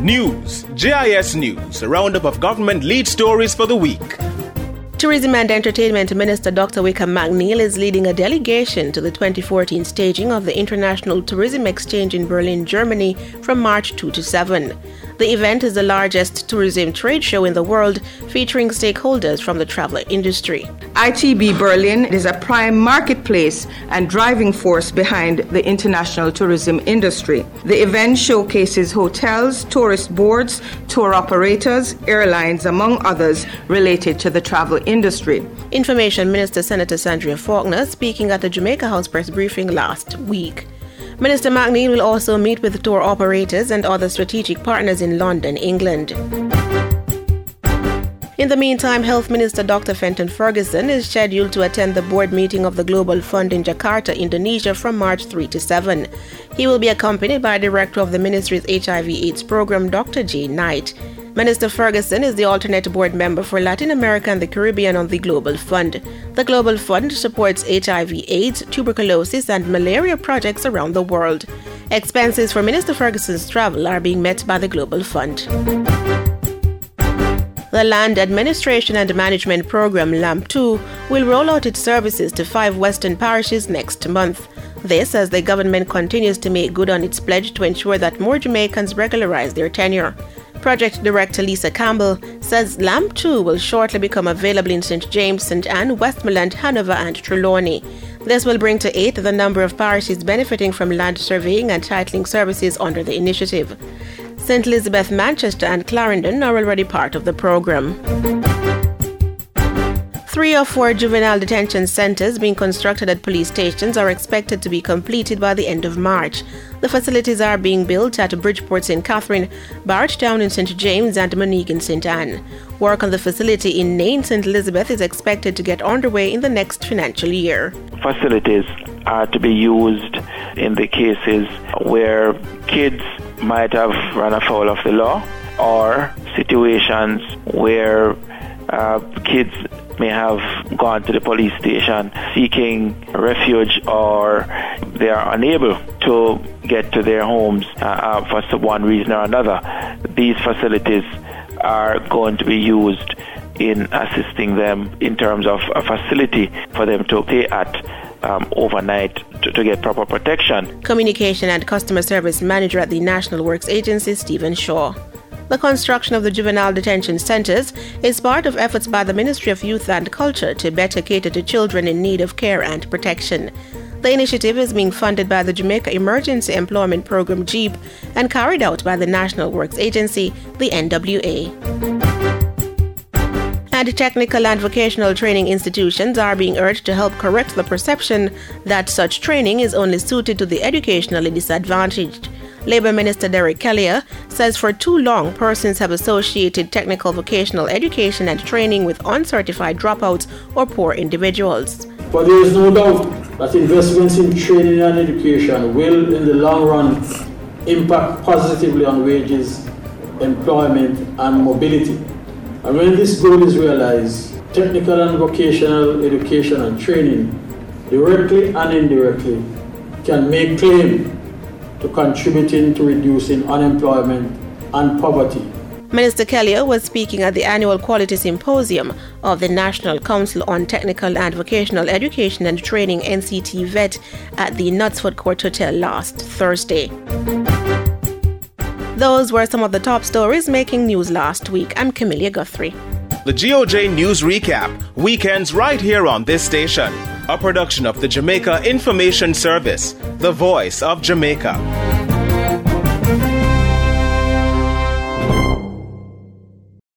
News, JIS News, a roundup of government lead stories for the week. Tourism and Entertainment Minister Dr. Wickham McNeil is leading a delegation to the 2014 staging of the International Tourism Exchange in Berlin, Germany from March 2 to 7. The event is the largest tourism trade show in the world, featuring stakeholders from the travel industry. ITB Berlin is a prime marketplace and driving force behind the international tourism industry. The event showcases hotels, tourist boards, tour operators, airlines, among others related to the travel industry. Information Minister Senator Sandria Faulkner speaking at the Jamaica House press briefing last week. Minister McNeil will also meet with tour operators and other strategic partners in London, England. In the meantime, Health Minister Dr. Fenton Ferguson is scheduled to attend the board meeting of the Global Fund in Jakarta, Indonesia from March 3 to 7. He will be accompanied by Director of the Ministry's HIV/AIDS program, Dr. J. Knight. Minister Ferguson is the alternate board member for Latin America and the Caribbean on the Global Fund. The Global Fund supports HIV/AIDS, tuberculosis, and malaria projects around the world. Expenses for Minister Ferguson's travel are being met by the Global Fund. The Land Administration and Management Program, LAMP2, will roll out its services to 5 western parishes next month. This as the government continues to make good on its pledge to ensure that more Jamaicans regularize their tenure. Project Director Lisa Campbell says LAMP2 will shortly become available in St. James, St. Anne, Westmoreland, Hanover, and Trelawney. This will bring to 8 the number of parishes benefiting from land surveying and titling services under the initiative. St. Elizabeth, Manchester, and Clarendon are already part of the program. 3 or 4 juvenile detention centers being constructed at police stations are expected to be completed by the end of March. The facilities are being built at Bridgeport St. Catherine, Barrett in St. James, and Monique in St. Anne. Work on the facility in Nain, St. Elizabeth is expected to get underway in the next financial year. Facilities are to be used in the cases where kids might have run afoul of the law, or situations where kids may have gone to the police station seeking refuge, or they are unable to get to their homes for one reason or another. These facilities are going to be used in assisting them in terms of a facility for them to stay at overnight to get proper protection. Communication and Customer Service Manager at the National Works Agency, Stephen Shaw. The construction of the juvenile detention centers is part of efforts by the Ministry of Youth and Culture to better cater to children in need of care and protection. The initiative is being funded by the Jamaica Emergency Employment Program, JEEP, and carried out by the National Works Agency, the NWA. And technical and vocational training institutions are being urged to help correct the perception that such training is only suited to the educationally disadvantaged. Labour Minister Derek Kelliher says for too long persons have associated technical vocational education and training with uncertified dropouts or poor individuals. But there is no doubt that investments in training and education will, in the long run, impact positively on wages, employment, and mobility. And when this goal is realized, technical and vocational education and training, directly and indirectly, can make claim to contributing to reducing unemployment and poverty. Minister Kelliher was speaking at the annual Quality Symposium of the National Council on Technical and Vocational Education and Training, NCT-VET, at the Knutsford Court Hotel last Thursday. Those were some of the top stories making news last week. I'm Camelia Guthrie. The GOJ News Recap, weekends right here on this station. A production of the Jamaica Information Service, the voice of Jamaica.